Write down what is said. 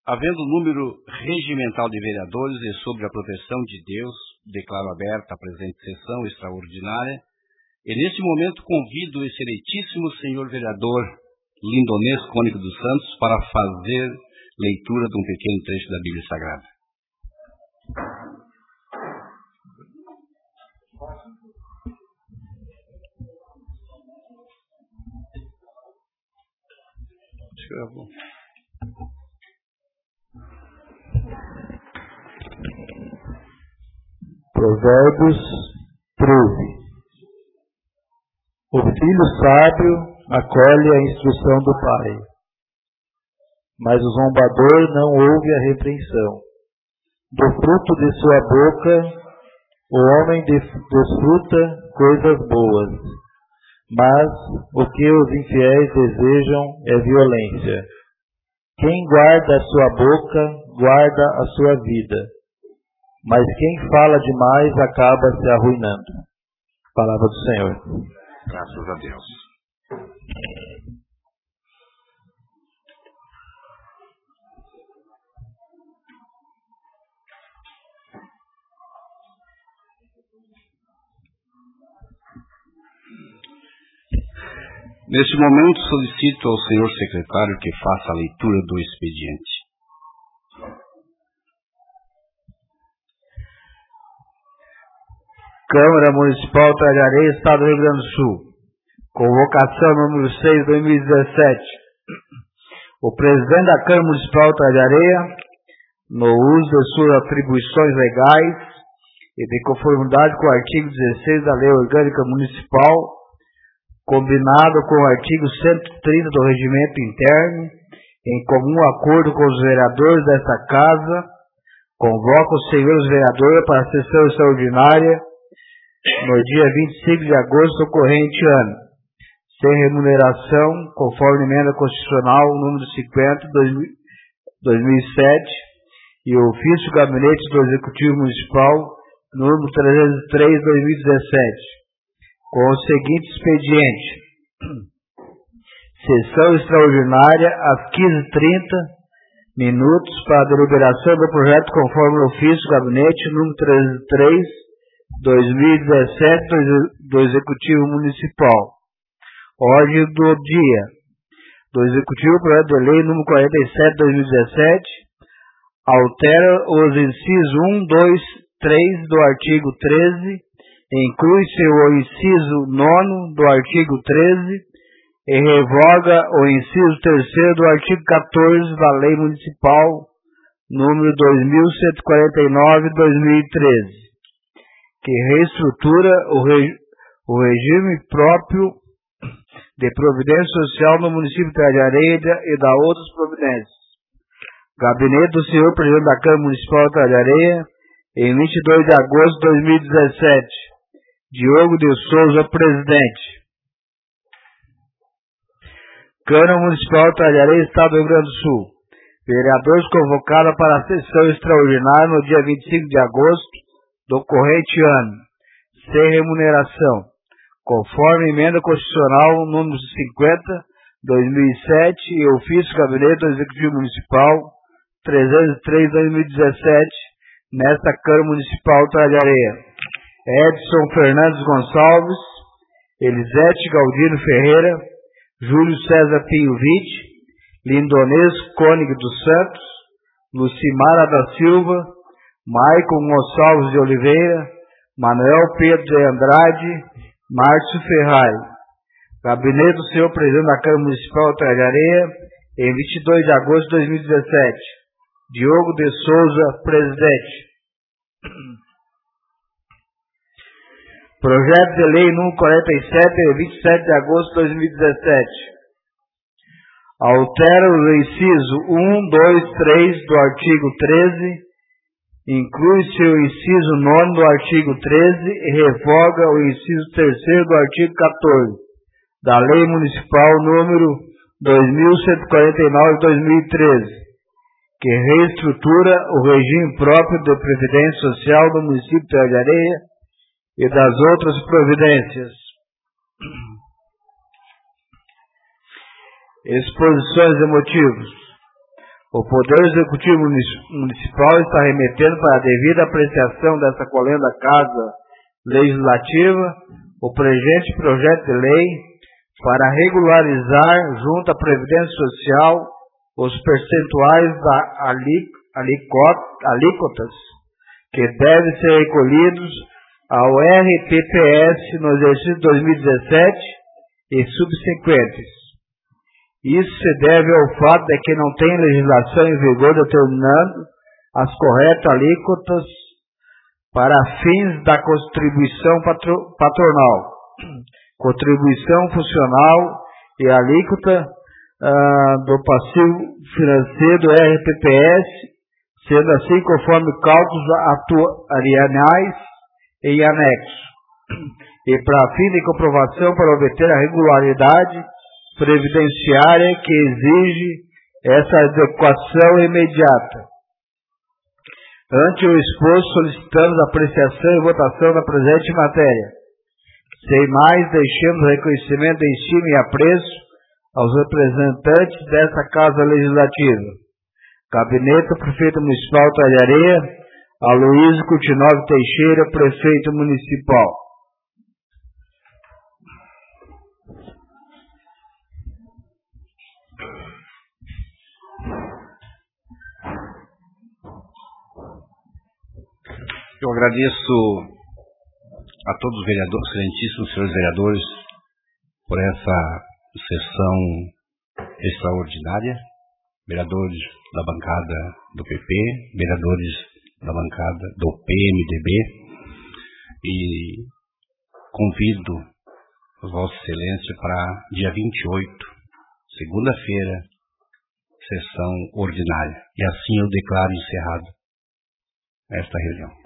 Havendo número regimental de vereadores e sobre a proteção de Deus, declaro aberta a presente sessão extraordinária e neste momento convido o excelentíssimo senhor vereador Lindonês Cônigo dos Santos para fazer leitura de um pequeno trecho da Bíblia Sagrada. Provérbios 13. O filho sábio acolhe a instrução do pai, mas o zombador não ouve a repreensão. Do fruto de sua boca o homem desfruta coisas boas, mas o que os infiéis desejam é violência. Quem guarda a sua boca, guarda a sua vida, mas quem fala demais acaba se arruinando. Palavra do Senhor. Graças a Deus. Neste momento, solicito ao senhor secretário que faça a leitura do expediente. Câmara Municipal Tralhareia, Estado do Rio Grande do Sul. Convocação número 6, 2017. O presidente da Câmara Municipal Tralhareia, no uso de suas atribuições legais e de conformidade com o artigo 16 da Lei Orgânica Municipal, combinado com o artigo 130 do Regimento Interno, em comum acordo com os vereadores desta Casa, convoca os senhores vereadores para a sessão extraordinária no dia 25 de agosto do corrente ano, sem remuneração, conforme emenda constitucional número 50, 2007, e o ofício do Gabinete do Executivo Municipal número 303, 2017. Com o seguinte expediente: sessão extraordinária às 15h30 para a deliberação do projeto conforme o ofício do gabinete número 303, 2017 do Executivo Municipal. Ordem do dia do Executivo, projeto de lei número 47, 2017, altera os incisos 1, 2, 3 do artigo 13, inclui-se o inciso 9 do artigo 13 e revoga o inciso 3º do artigo 14 da Lei Municipal número 2149/2013, que reestrutura o regime próprio de providência social no município de Tralhareia e da outras providências. Gabinete do senhor presidente da Câmara Municipal de Tralhareia, em 22 de agosto de 2017. Diogo de Souza, presidente. Câmara Municipal de Tralhareia, Estado do Rio Grande do Sul. Vereadores convocados para a sessão extraordinária no dia 25 de agosto do corrente ano, sem remuneração, conforme emenda constitucional número 50, 2007 e ofício do Gabinete do Executivo Municipal 303, 2017, nesta Câmara Municipal de Tralhareia. Edson Fernandes Gonçalves, Elisete Galdino Ferreira, Júlio César Pinho Vite, Lindonês Cônigo dos Santos, Lucimara da Silva, Maicon Gonçalves de Oliveira, Manuel Pedro de Andrade, Márcio Ferrari. Gabinete do senhor presidente da Câmara Municipal de Tralhareia, em 22 de agosto de 2017. Diogo de Souza, presidente. Projeto de lei número 47, de 27 de agosto de 2017. Altera o inciso 1, 2, 3 do artigo 13, inclui-se o inciso 9 do artigo 13 e revoga o inciso 3º do artigo 14 da Lei Municipal número 2149/2013, que reestrutura o regime próprio de previdência social do município de Tralhareia e das outras providências. Exposições de motivos. O Poder Executivo Municipal está remetendo para a devida apreciação dessa colenda Casa Legislativa o presente projeto de lei para regularizar junto à Previdência Social os percentuais da alíquotas que devem ser recolhidos ao RPPS no exercício 2017 e subsequentes. Isso se deve ao fato de que não tem legislação em vigor determinando as corretas alíquotas para fins da contribuição patronal, contribuição funcional e alíquota do passivo financeiro do RPPS, sendo assim conforme cálculos atuariais em anexo, e para fim de comprovação para obter a regularidade previdenciária que exige essa adequação imediata. Ante o exposto, solicitamos a apreciação e votação da presente matéria. Sem mais, deixemos reconhecimento de estima e apreço aos representantes dessa Casa Legislativa. Gabinete do Prefeito Municipal Talhareia, Aloísio Coutinho Teixeira, Prefeito Municipal. Eu agradeço a todos os vereadores, excelentíssimos senhores vereadores, por essa sessão extraordinária, vereadores da bancada do PP, vereadores da bancada do PMDB, e convido Vossa Excelência para dia 28, segunda-feira, sessão ordinária. E assim eu declaro encerrada esta reunião.